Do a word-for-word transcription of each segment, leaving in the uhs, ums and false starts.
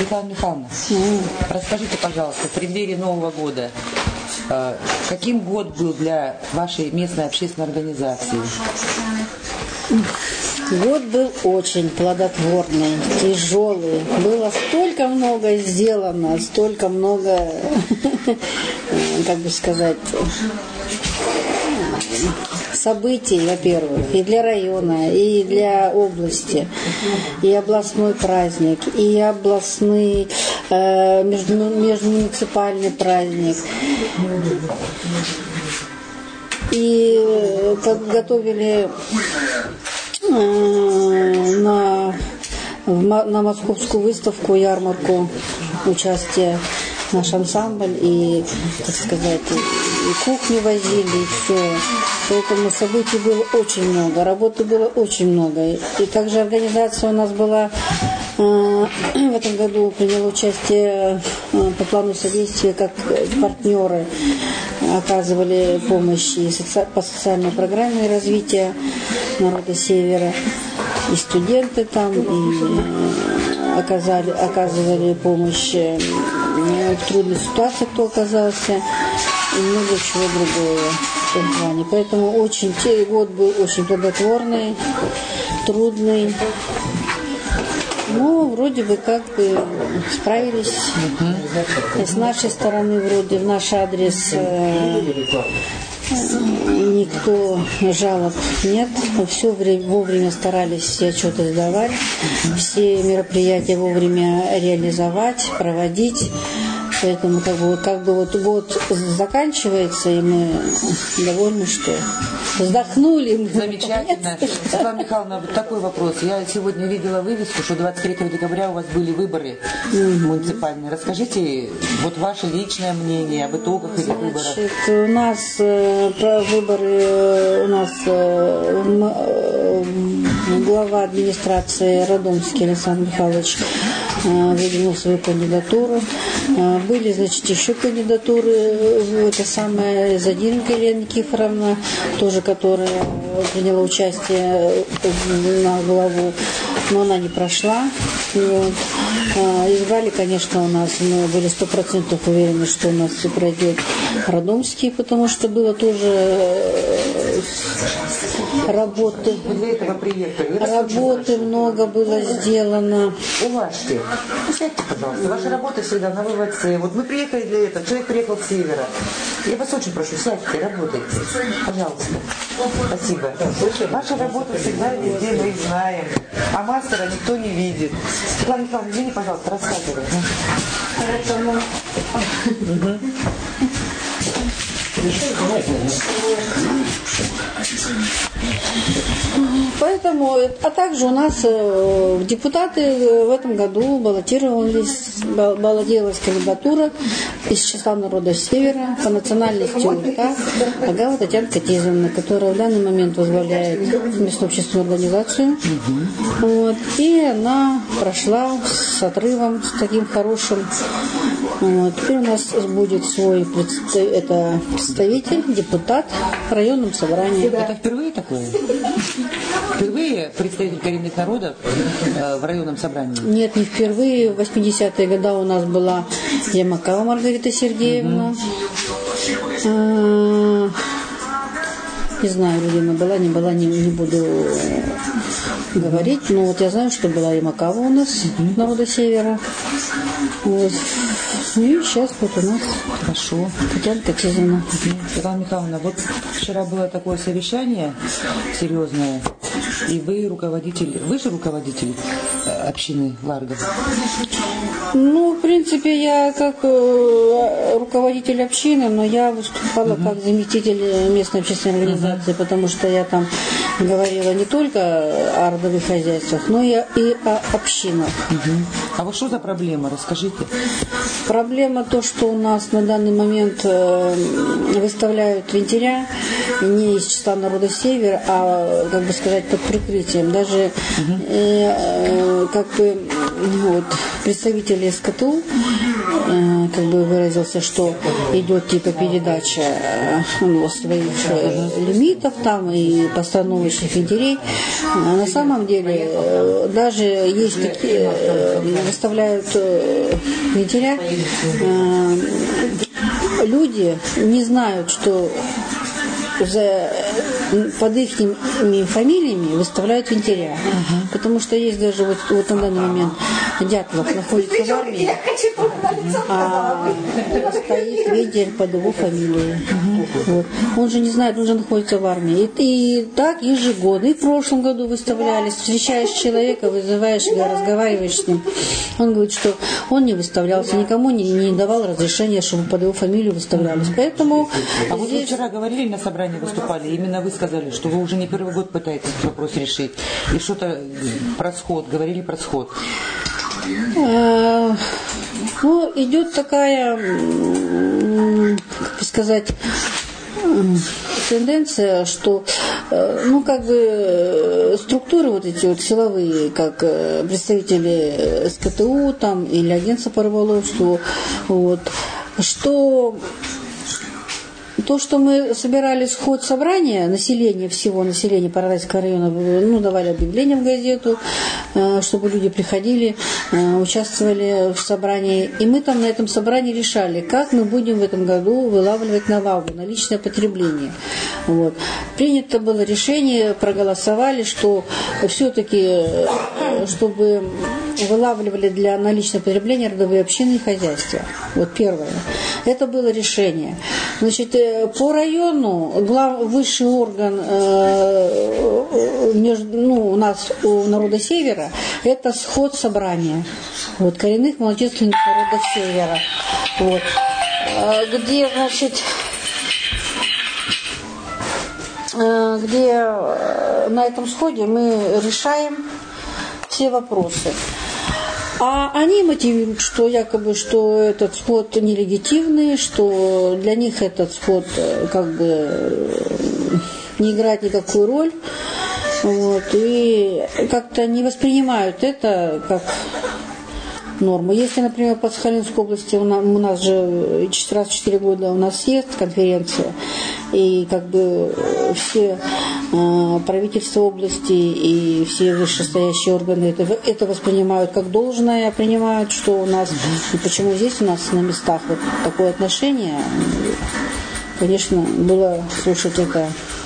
Светлана Михайловна, mm. расскажите, пожалуйста, в преддверии Нового года, э, каким год был для вашей местной общественной организации? Год был очень плодотворный, тяжелый. Было столько много сделано, столько много, как бы сказать, событий, во-первых, и для района, и для области, и областной праздник, и областный э, между, межмуниципальный праздник. И подготовили э, на, на московскую выставку, ярмарку, участие наш ансамбль, и, так сказать, и кухню возили, и все. Поэтому событий было очень много, работы было очень много. И также организация у нас была э, в этом году, приняла участие э, по плану содействия, как партнеры оказывали помощь и соци... по социальной программе развития народа Севера. И студенты там, и э, оказали, оказывали помощь э, в трудной ситуации, кто оказался, и много чего другого в этом плане. Поэтому очень, год был очень плодотворный, трудный. Ну, вроде бы как бы справились. И с нашей стороны вроде в наш адрес э, никто жалоб нет. Все вовремя старались все отчеты сдавать, все мероприятия вовремя реализовать, проводить. Поэтому как бы, как бы вот год заканчивается, и мы довольны, что вздохнули. Замечательно. Светлана Михайловна, вот такой вопрос. Я сегодня видела вывеску, что двадцать третьего декабря у вас были выборы mm-hmm. муниципальные. Расскажите вот ваше личное мнение об итогах этих выборов. Значит, у нас э, про выборы, у нас э, глава администрации Радомский Александр Михайлович э, выдвинул свою кандидатуру. Были, значит, еще кандидатуры, это самая Задинка Елена Никифоровна, тоже, которая приняла участие на главу, но она не прошла. Вот. Избрали, конечно, у нас, мы были сто процентов уверены, что у нас все пройдет Радомский, потому что было тоже работы, работы много было сделано. Уважьте, сядьте, пожалуйста, ваша работа всегда на ВВЦ. Вот мы приехали для этого, человек приехал с севера. Я вас очень прошу, сядьте, работайте. Пожалуйста. Спасибо. Ваша работа всегда везде, мы их знаем. А мастера никто не видит. Светлана Михайловна, извини, пожалуйста, рассказывай. Поэтому... Поэтому, а также у нас э, депутаты в этом году баллотировались, баллотировалась кандидатура из числа народа Севера по национальности УК Агава Татьяна Катизовна, которая в данный момент возглавляет местную общественную организацию. Угу. Вот, и она прошла с отрывом, с таким хорошим. Вот, теперь у нас будет свой представ... это представитель, депутат в районном собрании. Это впервые такое? Впервые представитель коренных народов э, в районном собрании? Нет, не впервые. В восьмидесятые годы у нас была Ямакова Маргарита Сергеевна. Угу. А, не знаю, где она была, не была, не, не буду говорить. Но вот я знаю, что была Ямакова у нас, угу. народа Севера. Вот. И сейчас вот у нас хорошо. Татьяна Катизовна. Светлана Михайловна, вот вчера было такое совещание серьезное, и вы руководитель, вы же руководитель общины Ларгов? Ну, в принципе, я как э, руководитель общины, но я выступала uh-huh. как заместитель местной общественной организации, uh-huh. потому что я там говорила не только о родовых хозяйствах, но и, и о общинах. Uh-huh. А вот что за проблема? Расскажите. Проблема то, что у нас на данный момент э, выставляют винтиря не из числа народа Севера, а, как бы сказать, под прикрытием. Даже uh-huh. э, э, как бы вот, представители СКТУ э, как бы выразился, что идет типа передача э, ну, своих э, лимитов там и постановочных ветерей. А на самом деле э, даже есть такие, э, выставляют э, ветеря, э, люди не знают, что за, под их фамилиями выставляют винтеря. Uh-huh. Потому что есть даже вот, вот на данный момент Дятлов находится в армии, а стоит винтер под его фамилией. Uh-huh. Вот. Он же не знает, он же находится в армии. И, и так ежегодно. И в прошлом году выставлялись. Встречаешь человека, вызываешь, разговариваешь с ним. Он говорит, что он не выставлялся, никому не, не давал разрешения, чтобы под его фамилию выставлялись. Поэтому а вот здесь... вы вчера говорили на собрании, выступали, именно вы сказали, что вы уже не первый год пытаетесь этот вопрос решить. И что-то про сход, говорили про сход. А, ну, идет такая, как бы сказать, тенденция, что, ну, как бы, структуры вот эти вот силовые, как представители СКТУ там, или агентства по рыболовству, вот, что... То, что мы собирали сход собрания населения, всего населения Парадайского района, ну, давали объявление в газету, чтобы люди приходили, участвовали в собрании. И мы там на этом собрании решали, как мы будем в этом году вылавливать на валгу, на личное потребление. Вот. Принято было решение, проголосовали, что все-таки, чтобы вылавливали для наличного потребления родовые общины и хозяйства. Вот первое. Это было решение. Значит, по району глав, высший орган э, между, ну, у нас у народа Севера это сход собрания. Вот, коренных малочисленных народов Севера. Вот. Где, значит, где на этом сходе мы решаем все вопросы. А они мотивируют, что якобы, что этот сход нелегитимный, что для них этот сход как бы не играет никакую роль. Вот, и как-то не воспринимают это как норму. Если, например, по Сахалинской области у нас, у нас же раз в четыре года у нас съезд, конференция, и как бы все э, правительства области и все вышестоящие органы это, это воспринимают как должное, принимают, что у нас, и почему здесь у нас на местах вот такое отношение, конечно, было слушать это.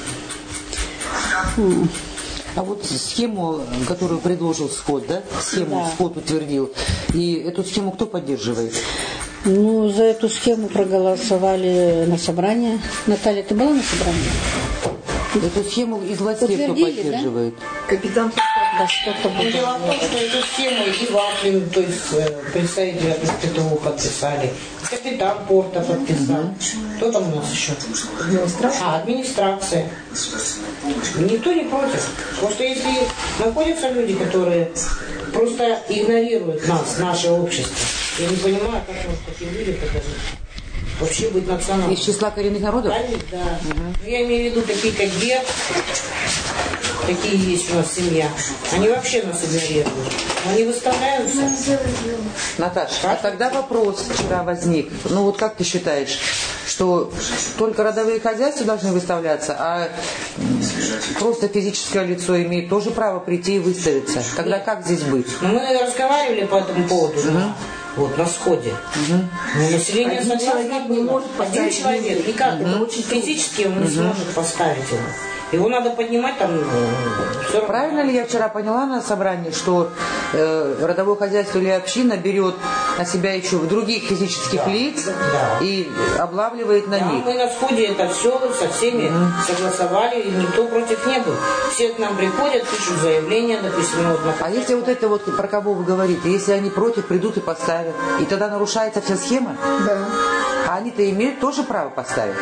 А вот схему, которую предложил СХОД, да? Схему да. СХОД утвердил. И эту схему кто поддерживает? Ну, за эту схему проголосовали на собрании. Наталья, ты была на собрании? Эту схему из властей кто поддерживает? Да? Капитан да, что-то было. Дело в том, что эту схему и Вафлин, то есть представители ПТУ подписали. Капитан порта подписал. Угу. Кто там у нас еще? Администрация. А, администрация. Никто не против. Просто если находятся люди, которые просто игнорируют нас, наше общество, я не понимаю, как может такие люди показать. Вообще быть национальным. Из числа коренных народов? Да. Угу. Я имею в виду такие, как Гер, такие есть у нас семья. Они вообще нас игнорируют. Они выставляются. Наташа, а тогда вопрос вчера возник. Ну вот как ты считаешь, что только родовые хозяйства должны выставляться, а просто физическое лицо имеет тоже право прийти и выставиться? Тогда как здесь быть? Ну, мы разговаривали по этому поводу. Угу. Вот, на сходе. Угу. Ну, население один человек не может поставить. Один человек, никак. Угу. Это очень физически он не угу. сможет поставить его. Его надо поднимать там. Правильно ли я вчера поняла на собрании, что э, родовое хозяйство или община берет на себя еще других физических да. лиц да. и облавливает на да, них? Мы на сходе это все со всеми угу. согласовали, и никто против не был. Все к нам приходят, пишут заявления, допустим. Вот, а если вот это вот, про кого вы говорите, если они против, придут и поставят, и тогда нарушается вся схема? Да. А они-то имеют тоже право поставить?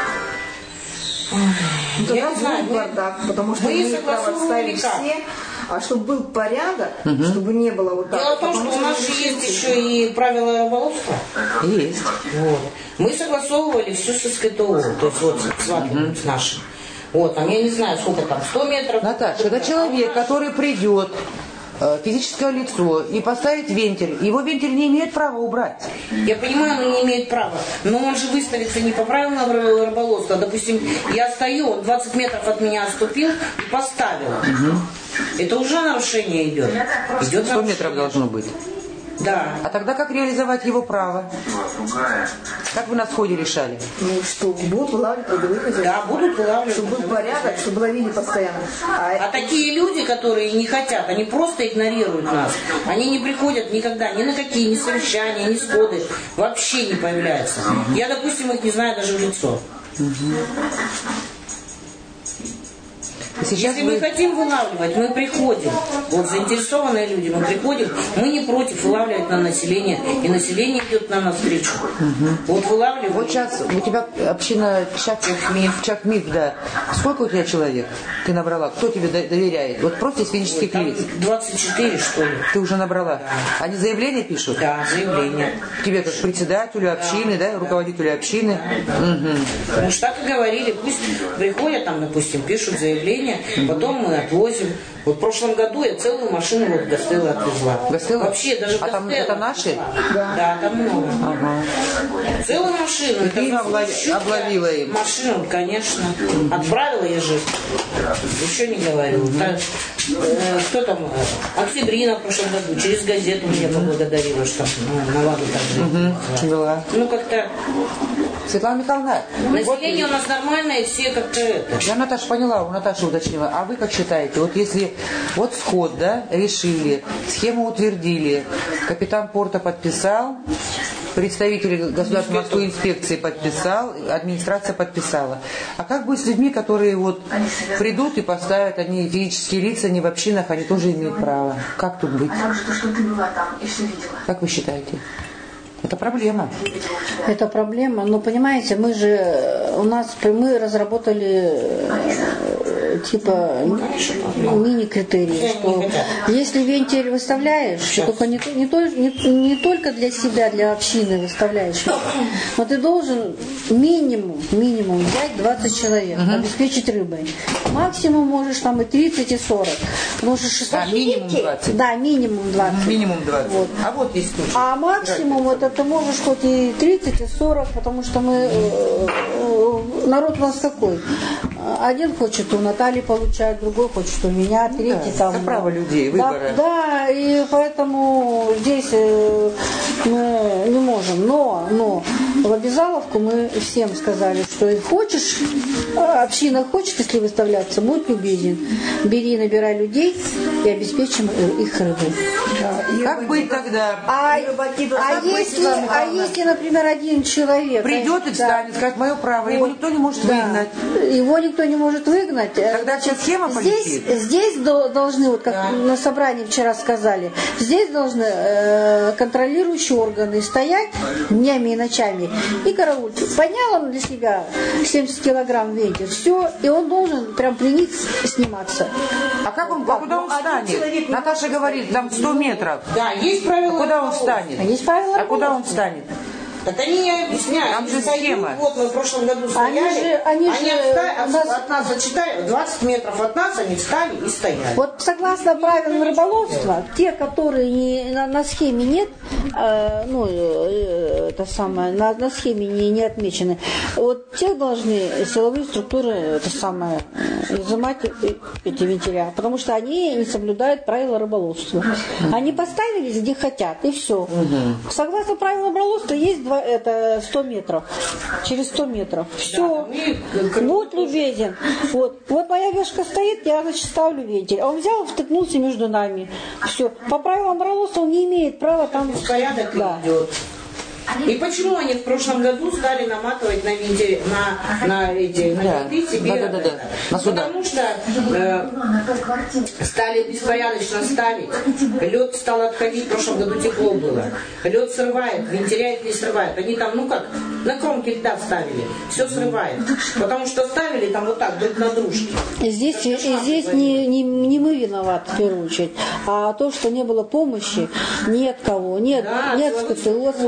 Ну, я не знаю, бардак, потому что мы право ставить все, а чтобы был порядок, угу. чтобы не было вот так. Дело в том, что у нас же есть еще и правила рыболовства. Есть. Вот. Мы согласовывали все с СКТУ, то есть вот с Вафлиным угу. нашим. Вот, там я не знаю, сколько там, сто метров. Наташа, это человек, который придет физическое лицо и поставить вентиль, его вентиль не имеет права убрать. Я понимаю, он не имеет права, но он же выставится не по правилам рыболовства. Допустим, я стою, он двадцать метров от меня отступил и поставил. Угу. Это уже нарушение идет. идет сто метров должно быть. Да. А тогда как реализовать его право? Как вы на сходе решали? Ну что, будут вылавливать трудовых хозяев. Да, будут вылавливать. Чтобы был порядок, чтобы ловили постоянно. А, а такие люди, которые не хотят, они просто игнорируют нас. Они не приходят никогда ни на какие, ни совещания, ни сходы. Вообще не появляются. Я, допустим, их не знаю даже в лицо. Сейчас Если вы... мы хотим вылавливать, мы приходим. Вот заинтересованные люди, мы приходим. Мы не против вылавливать на население. И население идет нам навстречу. Угу. Вот вылавливаем. Вот сейчас у тебя община Чакмиф, Чакмиф, да. Сколько у тебя человек ты набрала? Кто тебе доверяет? Вот просто из физических лиц. двадцать четыре, что ли. Ты уже набрала? Да. Они заявление пишут? Да, заявление. Тебе как председателю общины, да, да руководителю общины? Да. Угу. Потому что так и говорили, пусть приходят там, допустим, пишут заявление. Потом мы отвозим. Вот в прошлом году я целую машину вот Гастеллы отвезла. Гастеллы? Вообще даже А там это наши? Да, да, там много. Ага. Целую машину. И ты им облави, облавила им? Машину, конечно. Отправила я же. Еще не говорю. Mm-hmm. Так, э, кто там? Октябрина в прошлом году через газету меня поблагодарила, что ну, на ладу так mm-hmm. была. Ну как-то. Светлана Михайловна, население вот, у нас нормальное, все как-то это. Я Наташа поняла, у Наташи уточнила. А вы как считаете, вот если вот сход, да, решили, схему утвердили, капитан порта подписал, представитель государственной морской инспекции подписал, администрация подписала. А как быть с людьми, которые вот придут и поставят, они физические лица, не в общинах, они тоже имеют право? Как тут быть? Как вы считаете? Это проблема. Это проблема. Но понимаете, мы же у нас мы разработали типа мини-критерии, что если вентиль выставляешь, только не, не, не, не только для себя, для общины выставляешь, но ты должен минимум, минимум взять двадцать человек, uh-huh. обеспечить рыбой. Максимум можешь там и тридцать, и сорок. Потому что шестьсот... А, минимум двадцать? Да, минимум двадцать. Минимум двадцать. Вот. А вот есть случай. А максимум это ты можешь хоть и тридцать, и сорок, потому что мы... Народ у нас какой? Один хочет у Натальи получать, другой хочет у меня, третий да, там... Это право людей, выбора. Да, да, и поэтому здесь мы не можем. Но, но в обязаловку мы всем сказали, что и хочешь, община хочет, если выставляться, будь любезен, бери, набирай людей и обеспечим их рыбой. Да. Как быть тогда? А, а, если, а если, например, один человек... Придет и встанет, да. скажет, мое право, его никто не может да. выгнать. Его никто не может выгнать. Тогда вся схема полетит. Здесь, здесь должны, вот как да. на собрании вчера сказали, здесь должны э, контролирующие органы стоять днями и ночами и караульчик. Поднял он для себя семьдесят килограмм вентиль, все, и он должен прям при них сниматься. А как он, а куда он встанет? Наташа говорит, там сто метров. Да, есть правила. А куда он встанет? А есть правила. А куда он встанет? Так они не объясняют. Там же схема. Вот мы в прошлом году стояли. Они же, они они же отстали, нас... от нас зачитали, двадцать метров от нас они встали и стояли. Вот согласно правилам рыболовства, те, которые не, на, на схеме нет, э, ну, э, это самое, на, на схеме не, не отмечены, вот те должны силовые структуры это самое, изымать эти вентиля, потому что они не соблюдают правила рыболовства. Они поставили где хотят, и все. Угу. Согласно правилам рыболовства есть два это сто метров, через сто метров. Все, да, будь любезен. Вот, вот моя вешка стоит, я, значит, ставлю вентиль. Он взял, втыкнулся между нами. Все. По правилам рыболовства он не имеет права там... Беспорядок да. идет. И почему они в прошлом году стали наматывать на винте, на, на эти, на да. винты себе? Да, да, да, да. Потому что э, стали беспорядочно ставить. Лед стал отходить, в прошлом году тепло было. Лед срывает, вентиля их не срывает. Они там, ну как, на кромке льда ставили. Все срывает. Потому что ставили там вот так, друг на дружке. Здесь, и здесь не, не, не мы виноваты, в первую очередь, а то, что не было помощи, ни от кого, нет, да, нет специлов. Никто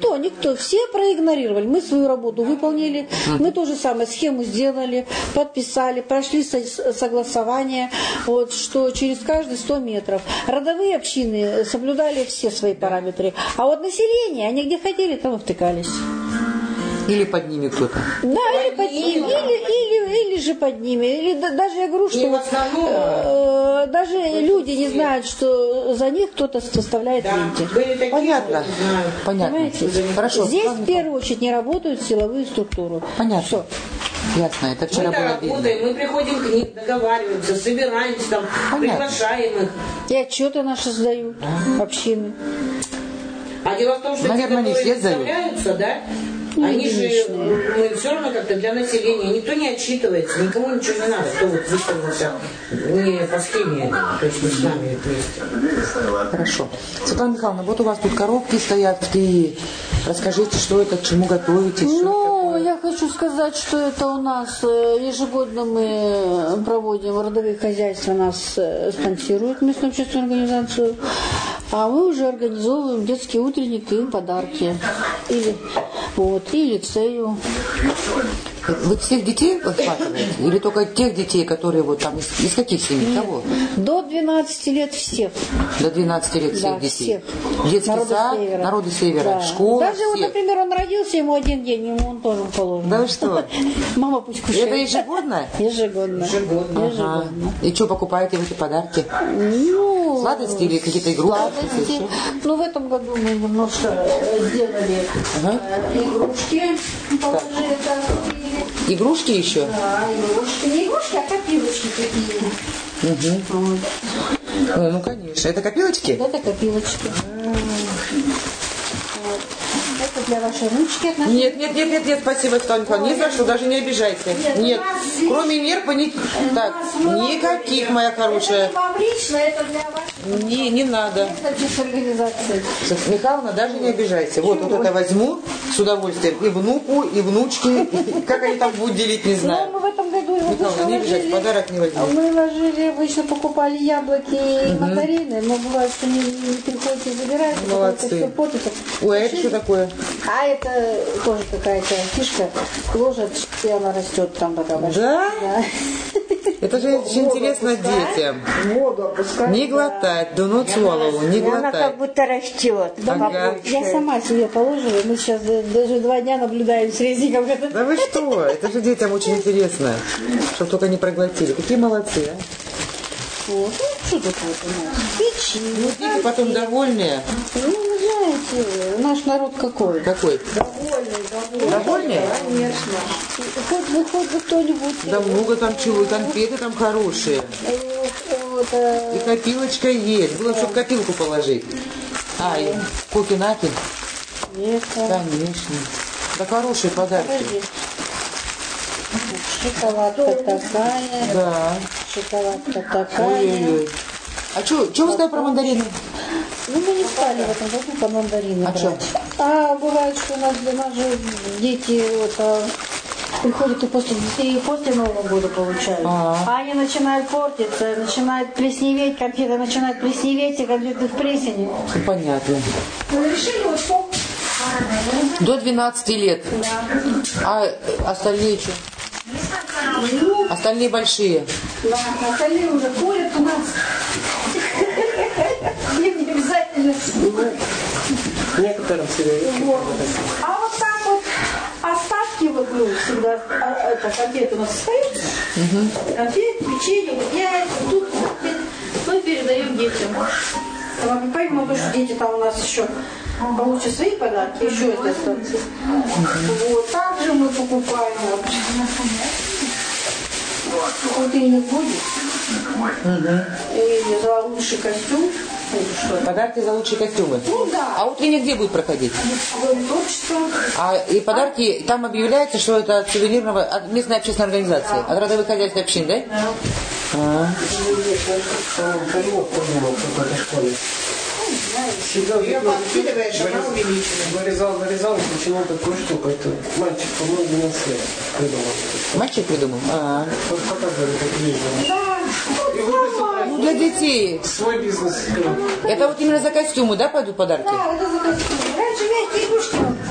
Никто, никто. Все проигнорировали. Мы свою работу выполнили. Мы то же самое схему сделали, подписали, прошли согласование, вот, что через каждые сто метров. Родовые общины соблюдали все свои параметры. А вот население, они где хотели, там и втыкались. Или под ними кто-то. Да, или под ними, или, или, или же под ними. Или да, даже я говорю, что вот, э, даже люди не знают, что за них кто-то составляет вентиль. Понятно. Понятно. Понимаете? Хорошо. Здесь в первую очередь не работают силовые структуры. Понятно. Все. Ясно, это вчера мы было работаем, видно. мы приходим к ним, договариваемся, собираемся там, Понятно. приглашаем их. И отчеты наши сдают, общины. А дело в том, что Наверное, те, не которые все сдают. представляются, да, Ну, они же, единичные. мы все равно как-то для населения, никто не отчитывается, никому ничего не надо, кто вот выставился не по схеме, то есть мы с нами вместе. Хорошо. Светлана Михайловна, вот у вас тут коробки стоят в три. Расскажите, что это, к чему готовитесь? Ну, я хочу сказать, что это у нас э, ежегодно мы проводим, родовые хозяйства нас э, спонсируют, местную общественную организацию, а мы уже организовываем детский утренник и им подарки. Или, вот, и лицею. Вы всех детей охватываете? Или только тех детей, которые вот там, из, из каких семей? Кого? До двенадцати лет всех. До двенадцати лет всех Да, детей? всех. Детский Народы сад, Севера. народы Севера, Да. школа, Даже вот, всех. например, он родился, ему один день, ему он тоже положен. Да вы что? Мама пусть кушает. Это ежегодно? Ежегодно. Ежегодно. Ага. И что покупаете в эти подарки? Ну, Сладости или какие-то игрушки? сладости. Ну, в этом году мы немножко э, сделали Ага. э, игрушки. Положили, так, и- Игрушки еще? Да, игрушки. Не игрушки, а копилочки такие. Угу. Вот. О, ну, конечно. Это копилочки? Это копилочки. Вот. Это для вашей ручки. Это наши- Нет, нет, нет, нет, нет, спасибо, Светлана Михайловна. Ни за что, даже не обижайся. Нет, Нет, у нас здесь- кроме нерпа, ни... так, никаких, моя Это хорошая. не вам лично, это для вашей Не, не надо. организации. Светлана Михайловна, даже не обижайся. Вот, вот это возьму с удовольствием. И внуку, и внучке. И как они там будут делить, не Ну, знаю. мы в этом году его Михайловна, не обижайся, подарок не возьму. Мы ложили, обычно покупали яблоки и мандарины, но бывает, что не, не приходите и забираете, потому Молодцы. что все портится. Ой, а это что такое? А это тоже какая-то фишка, ложат, и она растет там пока большая. Да? Да. Это же очень интересно детям. Воду опускать. Не глотать, дунуть в голову, не Она как глотать. будто растет. Ага. Я сама себе положила, мы сейчас даже два дня наблюдаем с резником. Да вы что? Это же детям очень интересно. Чтобы только не проглотили. Какие молодцы, а? Вот. Ну, что тут вот у нас? Печенье. Дети потом довольные. Ну, вы знаете, наш народ какой? Какой? Довольные? Конечно. Хоть бы, хоть бы кто-нибудь. Да много там чего, и конфеты там хорошие. э, вот, э, И копилочка есть. Было, чтобы копилку положить. А, и коки-наки? это, Конечно. Да хорошие подарки. подожди. Шоколадка такая, Да. шоколадка такая. Ой-ой-ой. А что, что вы сказали про мандарины? Ну, мы не стали в этом году по мандарины А брать. чё? А бывает, что у нас, у нас же дети вот, а, приходят и после, и после Нового года получают. А. А они начинают портиться, начинают плесневеть, конфеты начинают плесневеть, и конфеты в плесени. Ну, понятно. Мы решили вот что? До двенадцати лет. А остальные что? Остальные большие. Да, остальные уже курят у нас. Им не обязательно. Некоторым себе. Вот. А вот так вот остатки вот, ну, всегда, а, это, конфеты у нас остаются. Конфеты, печенье, вот яйца, тут конфеты. Мы передаем детям. А помимо того, что дети там у нас еще получат свои подарки, еще это остается. Вот. Также мы покупаем вот. Утренник будет. И за лучший костюм. Или что? Подарки за лучшие костюмы. Ну да. А утренник где будет проходить? Творчество. А и подарки, там объявляется, что это от сувенирного, от местной общественной организации, от родовых хозяйств общин, да? А. Тарелок подумал в какой-то школе. Всегда Ее подкидываешь, она увеличивается. нарезал, нарезал, начинал такую штуку. Это мальчик, по-моему, двенадцать лет придумал. Мальчик придумал? А. Вот показывали, как ездил. Да. И выписал Ну, для детей. свой бизнес. Это вот именно за костюмы, да, пойдут подарки? Да, это за костюм. Раньше вместе игрушки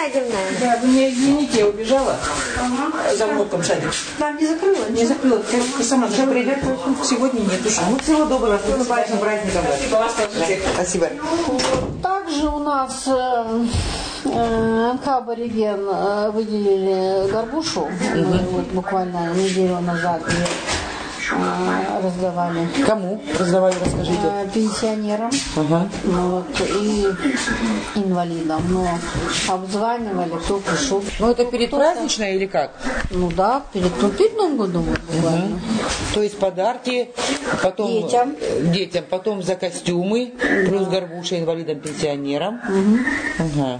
ядерная. Да, вы меня извините, я убежала. Ага. За внуком садик. Да, не закрыла? Не закрыла. Ты сама уже придет. Сегодня нет уж. Ну, всего доброго. С наступающим праздником. Спасибо, вас тоже. Спасибо. Также у нас э, э, эн ка «Абориген» э, выделили горбушу. Мы вот буквально неделю назад ее э, раздавали. Кому раздавали, расскажите. Э, пенсионерам, Ага. вот, и инвалидам. Но обзванивали, кто пришел. Ну, это перед праздничной или как? Ну да, перед, ну, перед Новым годом вот, буквально. Угу. То есть подарки, потом Детям. детям, потом за костюмы, да. Плюс горбуша инвалидам, пенсионерам. Угу. Ага.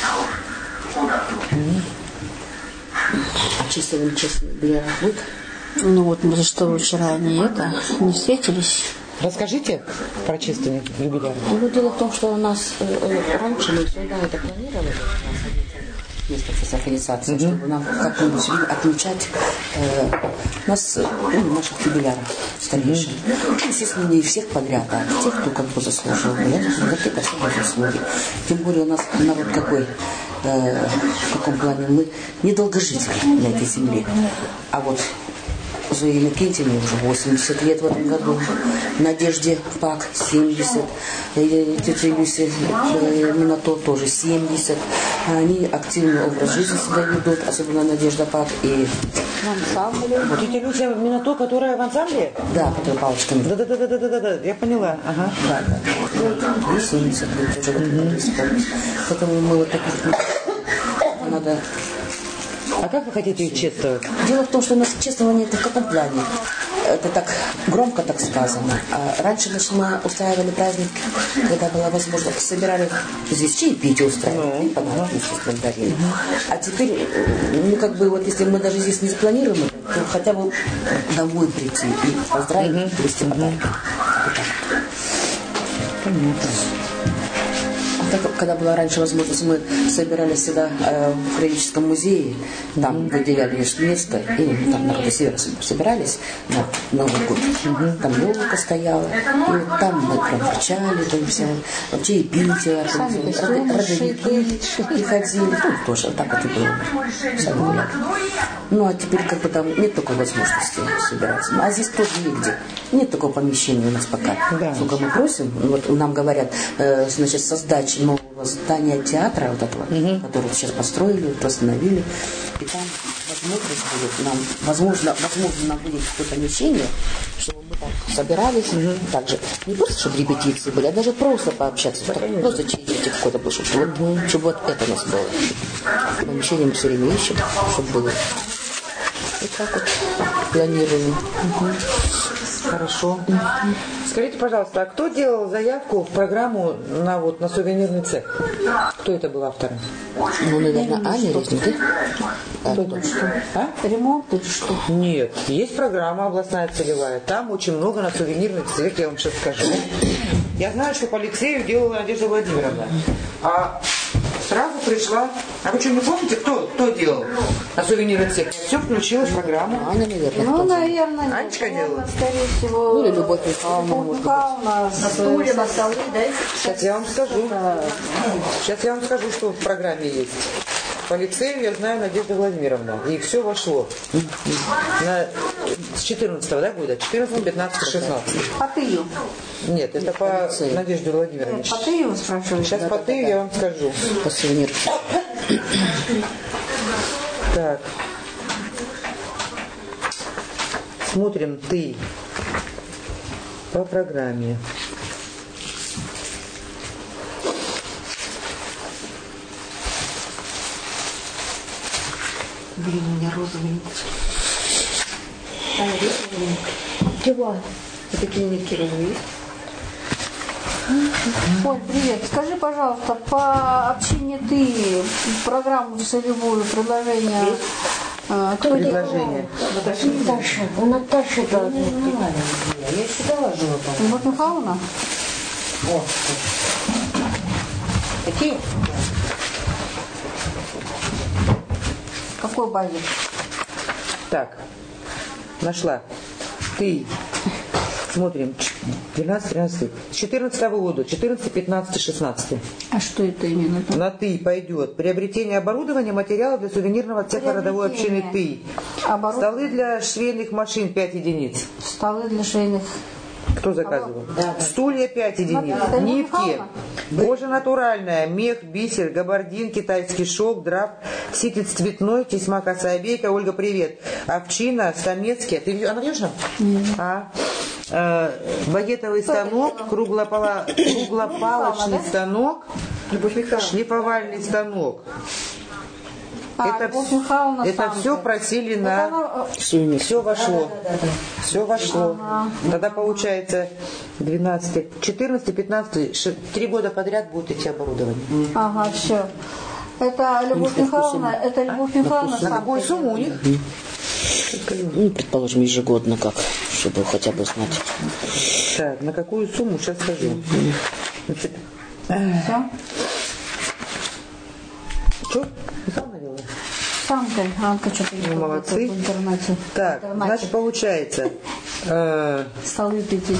А чисто ли честно для работы? Ну вот мы что вчера они это не встретились. Расскажите про чистый юбиляр. Ну, дело в том, что у нас э, э, раньше мы всегда это планировали, место организации, mm-hmm. чтобы нам как-нибудь отмечать э, нас, ну, наших юбиляров старейших. Mm-hmm. Естественно, не всех подряд, а тех, кто как бы заслужил. Я за какие-то особые заслуги. Тем более у нас народ какой, э, в каком плане мы недолгожители на этой земле. А вот Зое Иннокентьевне уже восемьдесят лет в этом году, Надежде Пак семьдесят, тетя Люсе Минато тоже семьдесят. Они активный образ жизни себя ведут, особенно Надежда Пак и ансамбле. Вот тетя Люся Минато, которая в ансамбле? Да, которая палочками. Да, да, да, да, да, да, да, я поняла. Ага. Да, да. И семьдесят лет уже mm-hmm. Поэтому мы вот таких надо. А как вы хотите их чествовать? Дело в том, что у нас чествование это в каком плане? Это так громко так сказано. А раньше значит, мы устраивали праздник, когда была возможность, собирали здесь чаепитие устраивали, и подарки дарили. А теперь, ну как бы вот если мы даже здесь не запланируем, то хотя бы домой прийти и поздравить, и привезти подарки. Понятно. Когда была раньше возможность, мы собирались всегда э, в Краеведческом музее, там выделяли место, и там народы севера собирались на Новый год. Угу. Там елка стояла, и там мы прям кричали, там все, вообще и пили, родовики приходили, ну тоже так вот и было. Сами гуляли. Ну а теперь как бы там нет такой возможности собираться. А здесь тоже нигде. Нет такого помещения у нас пока. Да. Сколько мы просим, вот нам говорят, э, значит, создать нового здания театра, вот этого, угу. которое сейчас построили, восстановили. И там возможность будет нам, возможно, возможно, нам будет какое-то помещение, чтобы мы там собирались, угу. так же, не просто, чтобы репетиции были, а даже просто пообщаться, так, просто чаепитие какое-то было, чтобы, угу. вот, чтобы вот это у нас было. Помещение мы все время ищем, чтобы было. И так вот планируем. Угу. Хорошо. Скажите, пожалуйста, а кто делал заявку в программу на, вот, на сувенирный цех? Кто это был автором? Ну, наверное, Аня Резник, да? Кто это? А? Ремонт или что? Нет, есть программа областная целевая. Там очень много на сувенирный цех, я вам сейчас скажу. Я знаю, что по Алексею делала Надежда Владимировна. А сразу пришла... А вы что, не помните, кто, кто делал на сувенирный цех? Все включилось в программу. Аня, наверное. Ну, наверное, Анечка делала? Скорее всего. Ну, или Любовь Михайловна. Любовь Михайловна с стуле, на столе, да? Сейчас я вам скажу. Сейчас я вам скажу, что в программе есть. По Алексею я знаю Надежда Владимировна. И все вошло. На, с четырнадцатого, да, года? четырнадцатого, пятнадцатого, шестнадцатого. По Тыю. Нет, это по Надежде Владимировне. По Тыю вы спрашиваете? Сейчас по Тыю я вам скажу. По сувениру. Так. Смотрим ты по программе. Блин, у меня розовый. А, розовый. Чего? А такие нитки розовые есть? Оль, привет. Скажи, пожалуйста, по общине ты программу целевую, предложение... А, кто предложение? Наташа. У Наташи должны быть. Я всегда ложила. Любовь Михайловна? О, какие? Какой базе? Так, нашла. Ты смотрим. двенадцать, тринадцать. С четырнадцатого года. четырнадцать, пятнадцать, шестнадцать. А что это именно? На «ты» пойдет. Приобретение оборудования, материалов для сувенирного цеха родовой общины «ты». Оборудование. Столы для швейных машин пять единиц. Столы для швейных. Кто заказывал? Да. Стулья пять единиц. Смотри, Нитки. Кожа натуральная. Мех, бисер, габардин, китайский шелк, драп, ситец цветной, тесьма, косообейка. Ольга, привет. Овчина, самецкие. Ты она видишь? Mm. А? Э, багетовый станок, круглопала, круглопалочный станок, шлифовальный станок. А, это это все просили на... Это... Все вошло. Да, да, да, да. Все вошло. Ага. Тогда получается двенадцать, четырнадцать, пятнадцать, три года подряд будет идти оборудование. Ага, все. Это Любовь Михайловна, это Любовь Михайловна. На какую сумму у них? Ну, предположим, ежегодно как, чтобы хотя бы знать. Так, на какую сумму, сейчас скажу. Значит, все? Что? Михайловна делала? Сам-то, Анка что-то ну, молодцы. В интернете. Так, в интернете. Значит, получается... Э, Столы пяти.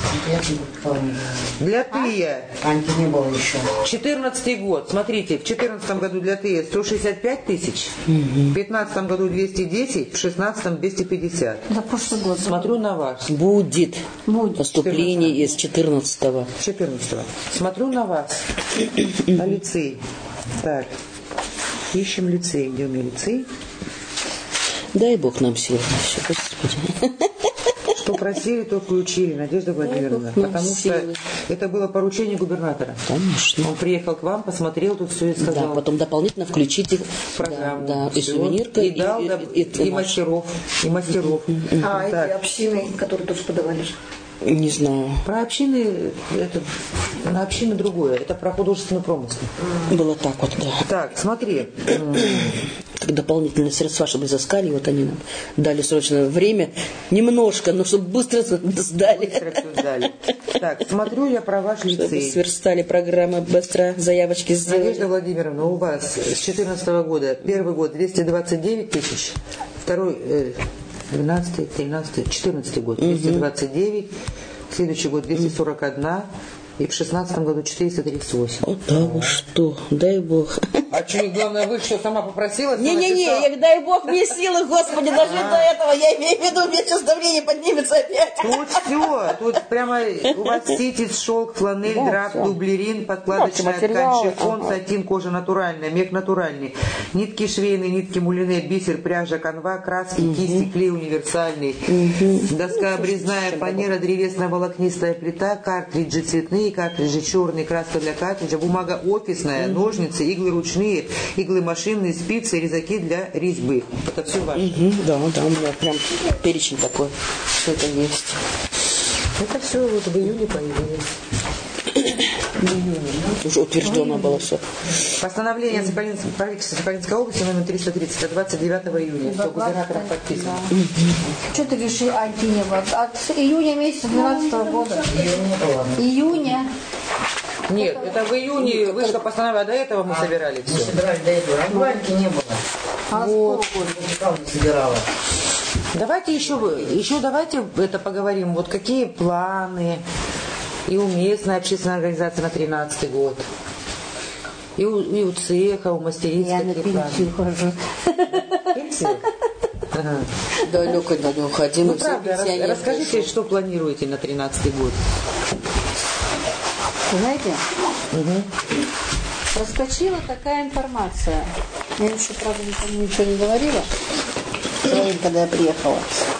Для Тыя. Анки не было еще. четырнадцатый год. Смотрите, в четырнадцатом году для Тыя сто шестьдесят пять тысяч, в пятнадцатом году двести десять, в шестнадцатом двести пятьдесят. За прошлый год. Смотрю на вас. Будет, Будет. поступление из четырнадцатого. четырнадцатого. Смотрю на вас. На лицей. Так. Ищем лицей. Где у меня лицей? Дай Бог нам сил. Все, Господи. Что просили, то включили, Надежда Владимировна. Потому что это было поручение губернатора. Конечно. Он приехал к вам, посмотрел тут все и сказал. Да, потом дополнительно включите в программу. Да, да, и сувенирка, и, дал, и, да, и, и, и мастеров. И мастеров. А эти общины, которые тоже подавали? Не знаю. Про общины, это, на общины другое. Это про художественный промысел. Было так вот, да. Так, смотри. Как дополнительные средства, чтобы изыскали, вот они нам дали срочное время, немножко, но чтобы быстро сдали. Быстро все сдали. Так, смотрю я про ваш лицей. Чтобы сверстали программы, быстро заявочки сделали. Надежда Владимировна, у вас с две тысячи четырнадцатого года, первый год двести двадцать девять тысяч, второй... Э, двенадцатый, тринадцатый, четырнадцатый год двести двадцать девять, следующий год двести сорок один, и в шестнадцатом году четыреста тридцать восемь. Вот да вы что, дай Бог. А что, главное, вы что, сама попросила? Не-не-не, я дай Бог мне силы, Господи, дожить до этого. Я имею в виду, у меня сейчас давление поднимется опять. Тут все, тут прямо у вас ситец, шелк, фланель, драп, дублерин, подкладочная ткань, шифон, сатин, кожа натуральная, мех натуральный, нитки швейные, нитки мулине, бисер, пряжа, канва, краски, кисти, клей универсальный, доска обрезная, фанера, древесная волокнистая плита, картриджи цветные, картриджи черные, краска для картриджа, бумага офисная, ножницы, иглы ручные, иглы машинные, спицы, резаки для резьбы. Это все ваше. Угу, да, да, у меня прям перечень такой. Все это есть. Это все вот в июне появилось. В июне. Уже утверждено было все. Постановление Сахалинской, правительства Сахалинской области номер триста тридцать от двадцать девятого июня. Все, губернатором подписано. Да. Что ты говоришь, Анти не было? От июня месяца двенадцатого года. Июня. Нет, это в июне вышло постановление, а до этого мы собирали все. Мы собирали до этого, а Ваньки не было. А вот. Правда собирала. Давайте еще, еще давайте это поговорим. Вот какие планы и у местной общественной организации на тринадцатый год. И у, и у цеха, у мастериц. Я на пенсию хожу. Пенсию? Ага. Далеко-далеко. Один ну, правда, рас, расскажите, что планируете на тринадцатый год. Знаете, угу. проскочила такая информация. Я еще, правда, никому ничего не говорила, когда я приехала.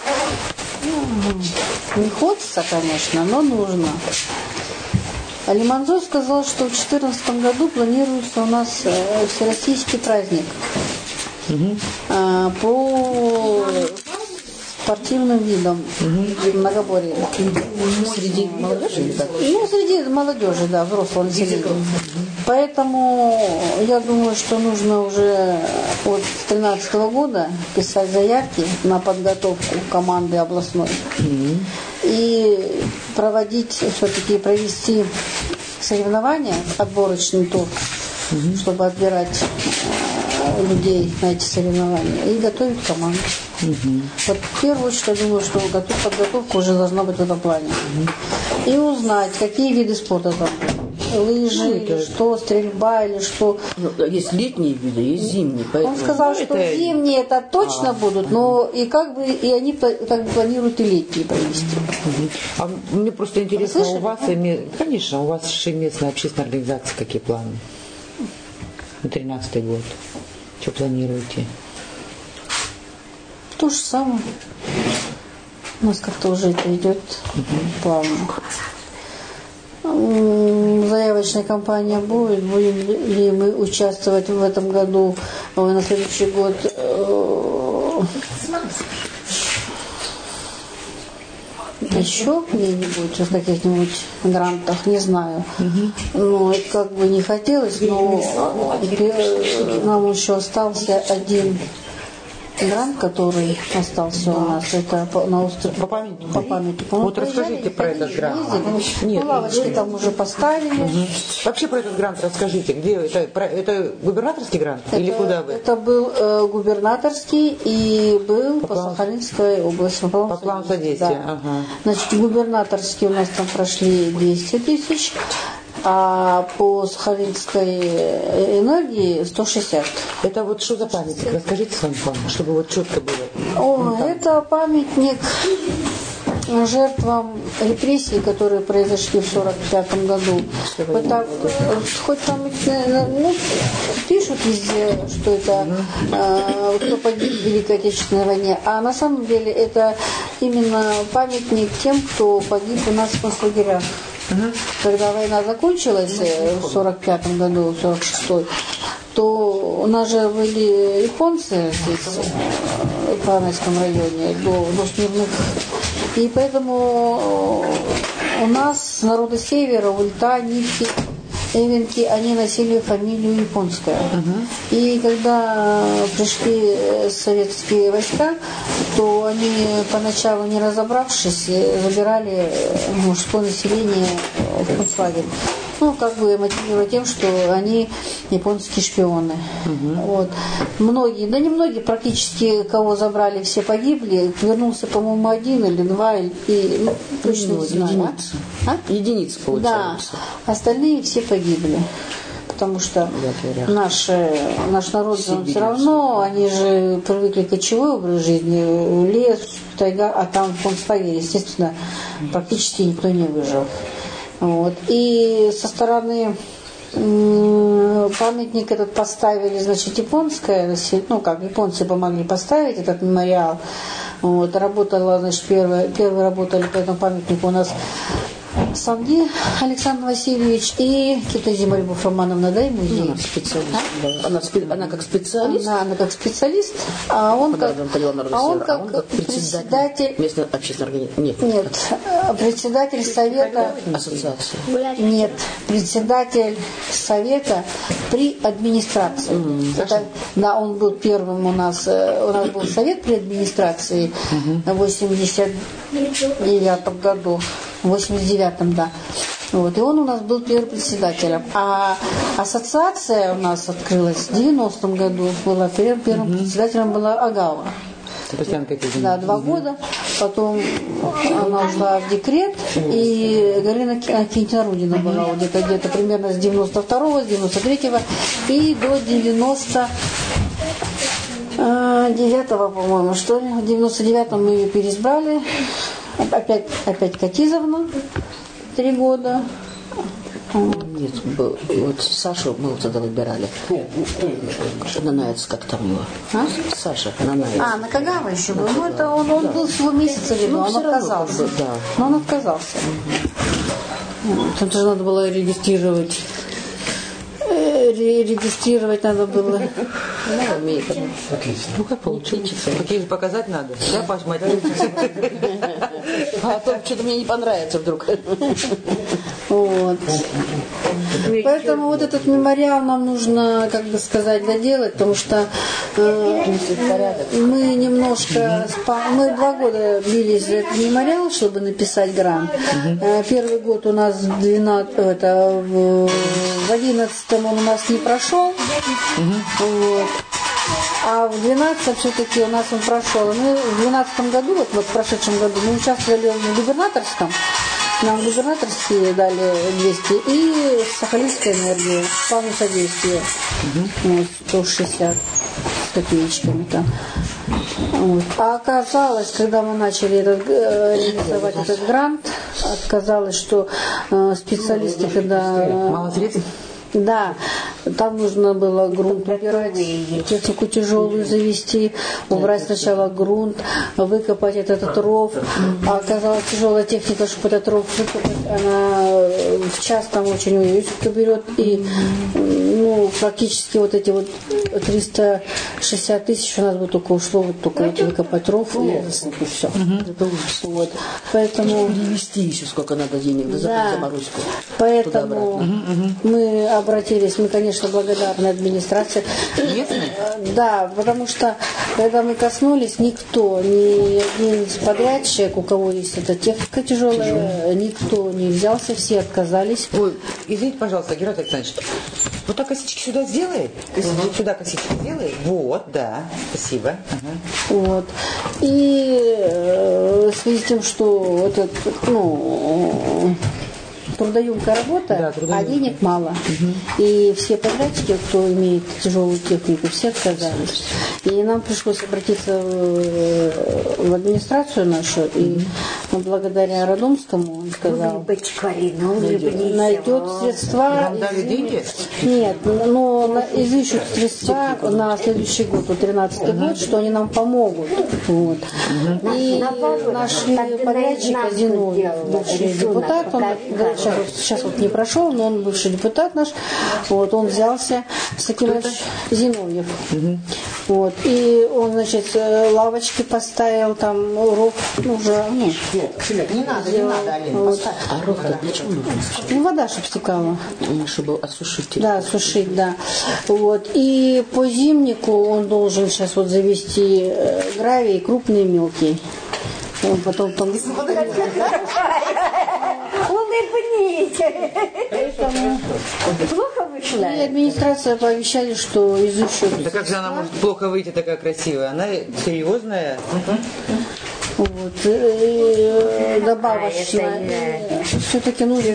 Не хочется, конечно, но нужно. Алиманзой сказал, что в две тысячи четырнадцатом году планируется у нас всероссийский праздник угу. по спортивным видам угу. многоборья. Среди молодежи? Да? Ну, среди молодежи, да, взрослого населения. Поэтому я думаю, что нужно уже вот с две тысячи тринадцатого года писать заявки на подготовку команды областной mm-hmm. и проводить, все-таки провести соревнования, отборочный тур, mm-hmm. чтобы отбирать людей на эти соревнования и готовить команду. Угу. Вот в первую очередь, я думаю, что подготовка уже должна быть в этом плане. Угу. И узнать, какие виды спорта там. Лыжи, ну, или что, стрельба, или что. Ну, есть летние виды, есть зимние. Поэтому... Он сказал, ну, что это... зимние это точно а, будут, но и как бы и они как бы планируют и летние провести. Угу. А мне просто интересно, у вас, конечно, у вас же местная общественная организация, какие планы? На тринадцатый год. Что планируете? То же самое. У нас как-то уже это идет угу. плавно. Заявочная кампания будет, будем ли мы участвовать в этом году, на следующий год еще где-нибудь, в каких-нибудь грантах, не знаю. Угу. Ну, как бы не хотелось, но нам еще остался один грант, который остался у нас, это по, на остров, по памяти. По памяти. Вот расскажите про этот грант. Нет, ну, лавочки там уже поставили. Угу. Вообще про этот грант расскажите. Где это? Про, это губернаторский грант? Это, или куда вы? Это был э, губернаторский и был по, по Сахалинской области. По плану, по плану содействия. Да. Ага. Значит, губернаторский у нас там прошли двести тысяч. А по Сахалинской энергии сто шестьдесят. Это вот что за памятник? Расскажите сам, чтобы вот четко было. О, это памятник жертвам репрессий, которые произошли в сорок пятом году. Это, хоть там ну, пишут везде, что это э, кто погиб в Великой Отечественной войне, а на самом деле это именно памятник тем, кто погиб у нас в концлагерях. Угу. Когда война закончилась в сорок пятом году, в сорок шестом, то у нас же были японцы здесь, в Павловском районе, до, до Смирных. И поэтому у нас народы севера, Ульта, Нити, Эвенки, они носили фамилию японская. Uh-huh. И когда пришли советские войска, то они поначалу, не разобравшись, забирали мужское население в концлагерь. Ну, как бы мотивируя тем, что они японские шпионы. Uh-huh. Вот. Многие, да не многие, практически кого забрали, все погибли. Вернулся, по-моему, один или два, и, ну, точно не знаю. Единицы. А? Единицы, получается. Да, остальные все погибли. Потому что наш, наш народ все равно, они же привыкли к кочевой образ жизни, лес, тайга, а там в концлагере, естественно, практически никто не выжил. Вот. И со стороны м- памятник этот поставили, значит, японская, ну как, японцы помогли поставить этот мемориал. Вот. Работала, значит, первые, первые работали по этому памятнику у нас Савги Александр Васильевич и Китайзима Любовь Романовна, да, ему ну, она специалист. А? Она, спе- она как специалист? Она, она как специалист, а он как, а он как, а он как председатель, председатель местной общественной организации. Нет, нет, председатель совета ассоциации. Нет, председатель совета при администрации. Mm-hmm. Это, да, он был первым у нас. У нас был совет при администрации mm-hmm. в восемьдесят девятом году. В восемьдесят девятом, да. Вот, и он у нас был первым председателем. А ассоциация у нас открылась в девяностом году. Была первым, первым mm-hmm. председателем была Агава. Да, два угу. года. Потом она ушла в декрет, и Галина Кентина Рудина была вот где-то, где-то примерно с девяносто второго, с девяносто третьего и до девяносто девятого, по-моему, что ли. В девяносто девятом мы ее переизбрали. Опять, опять Катизовна. Три года. Нет, вот Сашу мы вот тогда выбирали. Нанаец, как там его? А? Саша, Нанаец. А, Накагава еще был. Ну, это он, он да. был всего месяца видно, ну, он отказался. Равно, да. Но он отказался. Угу. Там же надо было регистрировать. Регистрировать надо было. Она умеет. Отлично. Ну как получилось? Какие же показать надо? Да, Паш, мать? А то что-то мне не понравится вдруг. Вот. Поэтому вот этот мемориал нам нужно, как бы сказать, доделать, потому что э, мы немножко, мы два года бились за этот мемориал, чтобы написать грант. Э, первый год у нас в двенадцатом, это в одиннадцатом он у нас не прошел. Вот. А в двенадцатом все-таки у нас он прошел. Мы в двенадцатом году, вот, вот в прошедшем году, мы участвовали в губернаторском. Нам губернаторские дали двести и Сахалинская энергия, плану содействия, угу. Вот, сто шестьдесят с копеечками там. Вот. А оказалось, когда мы начали этот, э, реализовать этот грант, оказалось, что э, специалисты, когда... Э, Мало средств? Да, там нужно было грунт убирать, технику тяжелую завести, убрать сначала грунт, выкопать этот ров. А оказалось, тяжелая техника, чтобы этот ров выкопать, она в час там очень уютно берет. И ну, практически вот эти вот триста шестьдесят тысяч у нас бы только ушло, вот только вот выкопать ров и, и все. Вот. Поэтому... Перевести еще сколько надо денег, да, да, заморозку. Поэтому мы обратились, мы, конечно, благодарны администрации. Да, потому что, когда мы коснулись, никто, ни один из подрядчик, у кого есть эта техника тяжелая, никто не взялся, все отказались. Ой, извините, пожалуйста, Герат Александрович, вот так косички сюда сделай, вот сюда косички сделай, вот, да, спасибо. Ага. Вот. И э, в связи с тем, что этот, ну... трудоемкая работа, да, трудоемкая. А денег мало. Угу. И все подрядчики, кто имеет тяжелую технику, все отказались. И нам пришлось обратиться в, в администрацию нашу, угу. И благодаря Родомскому он сказал, найдет средства. Вам дали деньги? Нет, но изыщут средства на следующий год, вот тринадцатый угу. год, что они нам помогут. Вот. Угу. И наш подрядчик Зиновьев, бывший депутат, он Сейчас вот, сейчас вот не прошел, но он бывший депутат наш, вот, он взялся с таким Зиновьев. Угу. Вот, и он, значит, лавочки поставил, там, ров, ну, уже, ну, нет, не надо, не надо, Алина, вот. А ров-то для чего нужно? Ну, вода, чтобы стекала. Чтобы осушить. Да, осушить, да. Вот, и по зимнику он должен сейчас вот завести гравий, крупный и мелкий. Он потом там... Улыбнись. Поэтому... Плохо вышла? И администрация пообещали, что изучат. Да как же она может плохо выйти такая красивая? Она серьезная. Вот. И добавочно. Все-таки нужно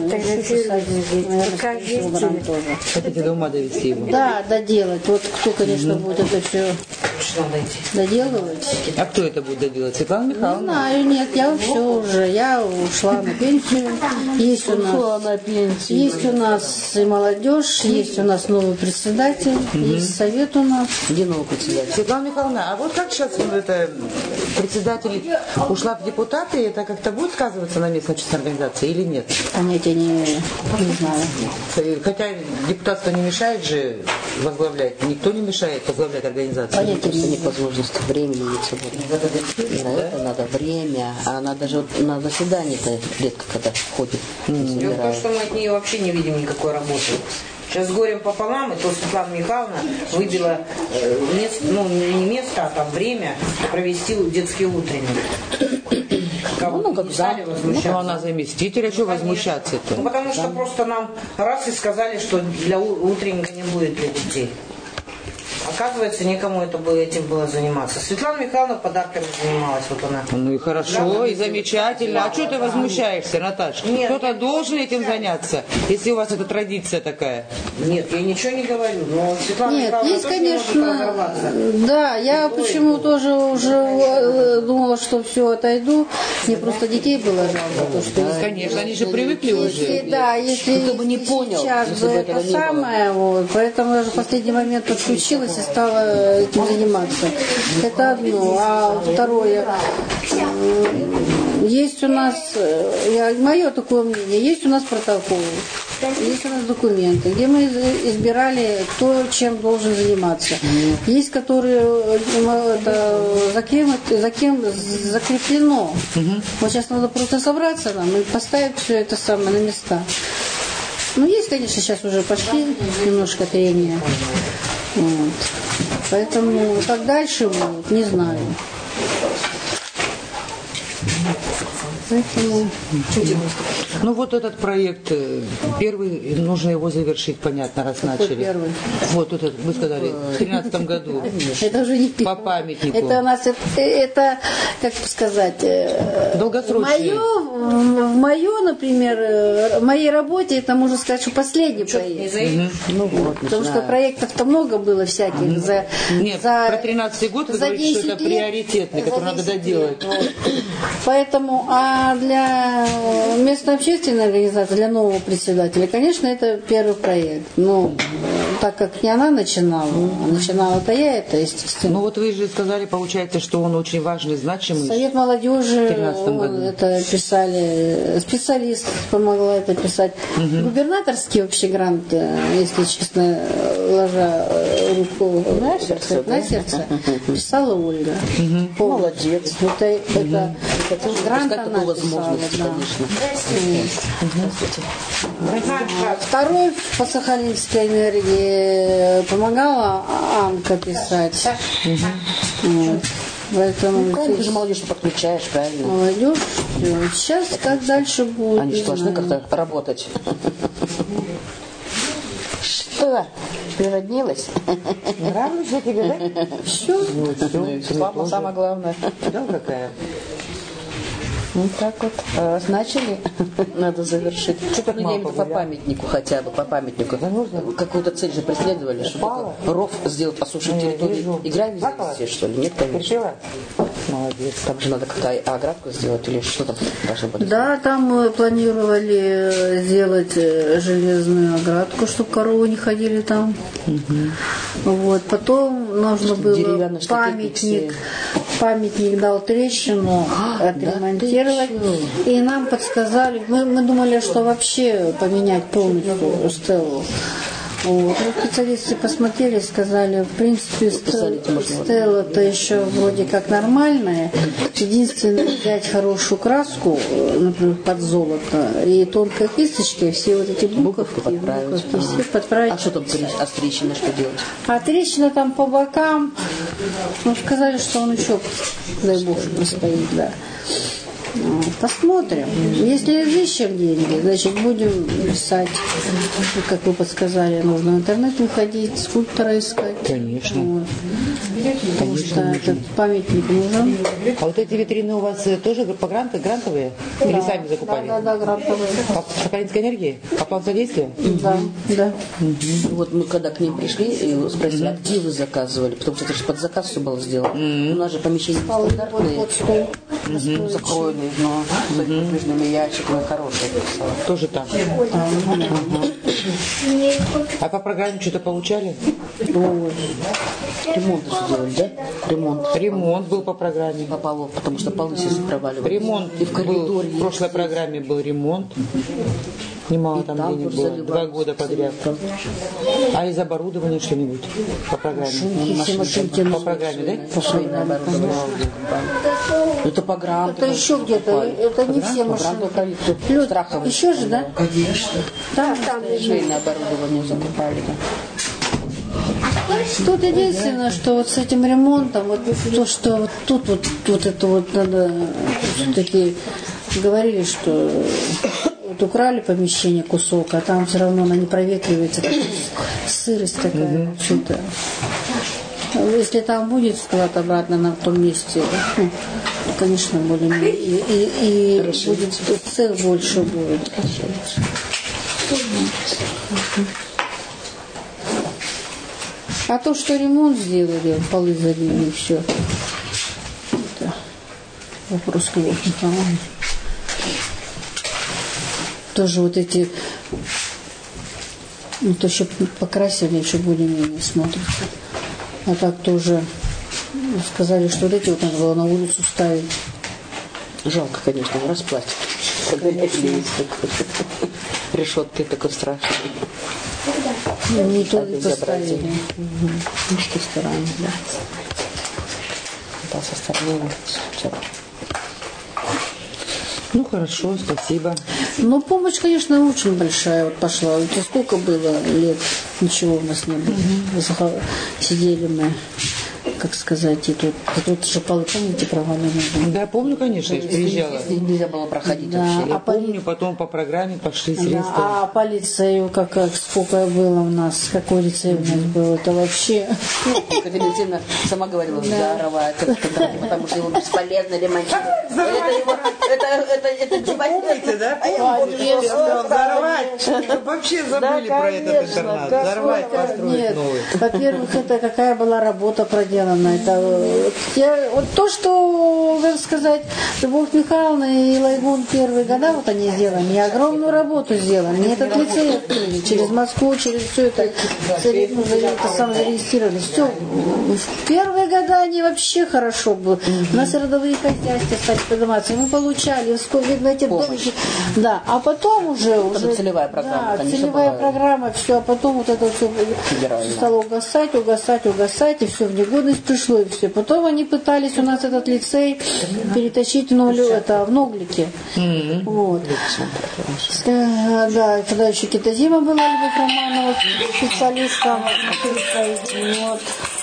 хотите до ума довести его? Да, доделать. Вот кто, конечно, угу. будет это все доделывать. А кто это будет доделать? Светлана Михайловна? Не знаю, нет, я все уже. Я ушла на пенсию. Есть у нас, на пенсию. Есть у нас и молодежь, есть у нас новый председатель, угу. Есть совет у нас. Где новый председатель? Светлана Михайловна, а вот как сейчас это председатель ушла в депутаты, это как-то будет сказываться на местной общественной организации или нет? Понятия не, не знаю. Хотя депутатство не мешает же возглавлять, никто не мешает возглавлять организацию. Понятия не нет возможности, времени нет свободного. На это надо время, а она даже вот на заседание-то редко когда ходит. Дело в том, что мы от нее вообще не видим никакой работы. Сейчас с горем пополам, и то Светлана Михайловна выбила э, место, ну не место, а там время провести детские утренние. Кого ну, как за... ну, она заместитель, а что возмущаться-то? Ну, потому что да. Просто нам раз и сказали, что для утренника не будет для детей. Оказывается, никому это было, этим было заниматься. Светлана Михайловна подарками занималась. Вот она. Ну и хорошо, и замечательно. А что ты возмущаешься, Наташа? Кто-то должен этим заняться, если у вас эта традиция такая. Нет, я ничего не говорю. Но Светлана Нет, Михайловна есть, конечно. Да, я почему тоже уже думала, что все отойду. Мне просто детей было жалко. То, что да, конечно, они же привыкли если, уже. Да, если, кто бы не понял, сейчас бы это самое, вот, поэтому я же в последний момент подключилась и стала этим заниматься. Это одно. А второе, есть у нас, я, мое такое мнение, есть у нас протокол, есть у нас документы, где мы избирали, кто чем должен заниматься. Есть, которые это, за, кем, за кем закреплено. Вот сейчас надо просто собраться нам и поставить все это самое на места. Ну, есть, конечно, сейчас уже пошли немножко трения. Вот. Поэтому как дальше будет, не знаю. Поэтому... Ну вот этот проект, первый, нужно его завершить, понятно, раз Какой начали. первый? Вот этот, вы сказали, в тринадцатом году. Это уже не По памятнику. Это у нас, это, это как бы сказать, Долгосрочный. Мое, в мое, например, в моей работе, это можно сказать, что последний проект. Угу. Ну, вот, Потому что проектов-то много было всяких. За, Нет, за, про тринадцатый год вы за говорите, что это десять лет, приоритетный, который надо десять доделать. лет, вот. Поэтому, а для местной общественной организации, для нового председателя, конечно, это первый проект. Но так как не она начинала, а начинала-то я, это естественно. Ну вот вы же сказали, получается, что он очень важный, значимый. Совет молодежи, В тринадцатом году. это писали, специалист помогла это писать. Угу. Губернаторский вообще грант, если честно, ложа руку на сердце, на сердце писала Ольга. Угу. Молодец. Это, это, это грант она писала, да. Угу. Второй по Сахалинской энергии помогала Анка писать. Угу. Поэтому ну, ты же молодежь подключаешь, правильно? Молодежь. Сейчас как дальше будет? Они же должны как-то работать. Что? Природнилась? Нравлюсь я тебе, да? Все. Мама самое главное. Да, какая? Вот так вот. Раз начали, надо завершить. Что-то ну, я имею в виду по памятнику хотя бы, по памятнику. Какую-то цель же преследовали, чтобы ров сделать, осушить территорию. И гравий здесь, что ли? Нет, конечно. Молодец. Там же надо как-то оградку сделать или что там должно быть? Да, там мы планировали сделать железную оградку, чтобы коровы не ходили там. Угу. Вот. Потом нужно было памятник. Памятник дал трещину, а, отремонтировать. Да, и нам подсказали, мы, мы думали, что вообще поменять полностью стелу. Вот. Ну, специалисты посмотрели, сказали, в принципе, стелла-то еще вроде как нормальная. Единственное, взять хорошую краску, например, под золото, и тонкой кисточкой все вот эти буковки, буковки все подправить. А что там, а с трещиной что делать? А трещина там по бокам, ну, сказали, что он еще, дай бог, простоит, да. Посмотрим. Если изыщем деньги, значит, будем писать, как вы подсказали, нужно в интернет выходить, скульптора искать. Конечно. Вот. Потому Конечно, что нужен. Этот памятник нужен. А вот эти витрины у вас тоже по гранту, грантовые? Да. Или сами закупали? Да, да, да, грантовые. По Сахалинской энергии? По плану содействия? Да, да. Угу. Вот мы когда к ним пришли и спросили, а где вы заказывали? Потому что это же под заказ все было сделано. Mm-hmm. У нас же помещение стандартные. Вот стол. Mm-hmm. Закроенные, но с выдвижными ящиками хорошие. Тоже так. А по программе что-то получали? Ой. Ремонт же делали, да? Ремонт. Ремонт был по программе. По полу, потому что полы все проваливались. Ремонт. И в коридоре. В прошлой программе был ремонт. Немало там, там денег было. Два года подряд. А из оборудования что-нибудь по программе? Машинки, по программе, да? Швейное оборудование. Это по гранту. Это еще где-то. Это не все машины. Люд, еще же, да? Конечно. Да, там швейное оборудование закупали, да. Тут единственное, что вот с этим ремонтом, вот то, что вот тут вот, вот это вот надо, все-таки говорили, что вот украли помещение кусок, а там все равно она не проветривается, сырость такая, mm-hmm. что-то. Если там будет склад обратно на том месте, ну, конечно, более-менее, и, и, и будет цех больше будет. А то, что ремонт сделали, полы забили, и все. Это вопрос к Лохникову. Тоже вот эти, ну, то еще покрасили, еще более-менее смотрится. А так тоже сказали, что вот эти вот надо было на улицу ставить. Жалко, конечно, расплатить. Когда есть решеткой такой страшный. Ну, не то поставили. Угу. Ну, что стороны, да. Да, со стороны. Все. Ну, хорошо, спасибо. Ну, помощь, конечно, очень большая вот пошла. Вот сколько было лет, ничего у нас не было. Угу. Сидели мы. как сказать, и тут, и тут же полы, помните, права на Да, помню, конечно, я же приезжала. Здесь нельзя было проходить Да. вообще. Я А помню, потом по программе пошли Да, средства. а по лицею, как, как сколько было у нас, какой лицей у нас был, это вообще... Катерина Алексеевна сама говорила, здорово, это, это, потому что его бесполезно ремонтировать. Это его, это, это, это Помните, да? Помните, я сказала, взорвать. Вообще забыли про этот интернат. Взорвать, построить Нет, новый. во-первых, это какая была работа проделана. Это, вот, я, вот то, что, как сказать, Любовь Михайловна и Лайгун первые года вот они сделали, не огромную работу сделали, не этот лицей открыли, через Москву, через все это, ну, это сам зарегистрировали. Все, в первые года они вообще хорошо были. У нас и родовые хозяйства стали подниматься, и мы получали, видно, эти домики. Да, а потом уже... уже целевая программа, да, конечно, целевая была. программа, все, а потом вот это все стало угасать, угасать, угасать, и все в негодность пришло, и все. Потом они пытались у нас этот лицей перетащить в, Ноглю, это, в Ноглике. Mm-hmm. Вот. Э, да, когда еще Китазима была, Любовь Романова, специалистом. Вот.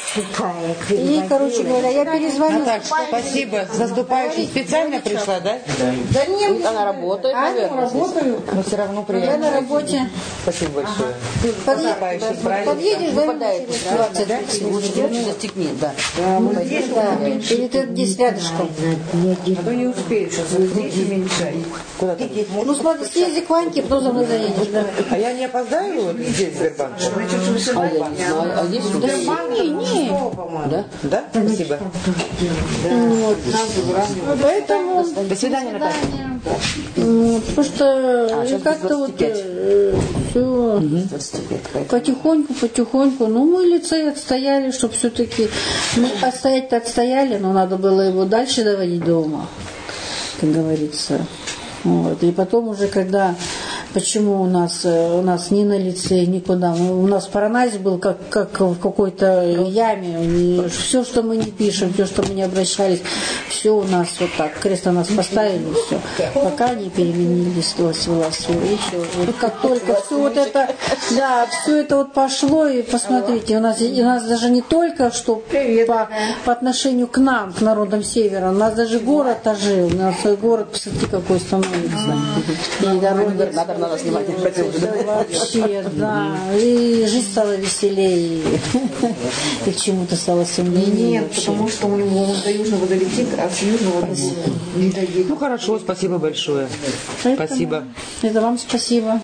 И, короче говоря, я перезвонила. Наташа, спасибо. С наступающим. Специально пришла, да? Да нет, она работает, а, наверное. работаю. Но все равно Я приятно. на работе. Спасибо большое. Подъедешь, подъедешь, Выпадает двадцать да? Лучше застегни, да. Да, или ты здесь рядышком. А то не успею сейчас. Здесь и мешай. Куда ты? Ну смотри, съезди к Ваньке, потом за мной заедешь. Да. А я не опоздаю вот здесь, в Сбербанке? А я не знаю, а здесь Да не, не. да? Да? Спасибо. Вот. Поэтому... До свидания, Наташа. Вот, потому что А, и сейчас как-то вот двадцать пять. все двадцать пять. потихоньку, потихоньку. Ну, мы лицей отстояли, чтобы все-таки... Мы отстоять-то отстояли, но надо было его дальше доводить до ума, как говорится. Вот. И потом уже, когда... Почему у нас, у нас ни на лицее, никуда. У нас параноз был как, как в какой-то яме. И все, что мы не пишем, все, что мы не обращались, все у нас вот так. Крест на нас поставили, и все. Пока не переменились власть властью. И все. Вот как только все вот это, да, все это вот пошло, и посмотрите, у нас, у нас даже не только что по, по отношению к нам, к народам Севера, у нас даже город ожил. У нас город, посмотрите, какой становится. И дороги. Надо снимать. Вообще, да. И жизнь стала веселее, и к чему-то стало сомнение. Нет, потому что у него он до Южного долетит, а с Южного не доедет. Ну хорошо, спасибо большое. Поэтому Спасибо. Это вам спасибо.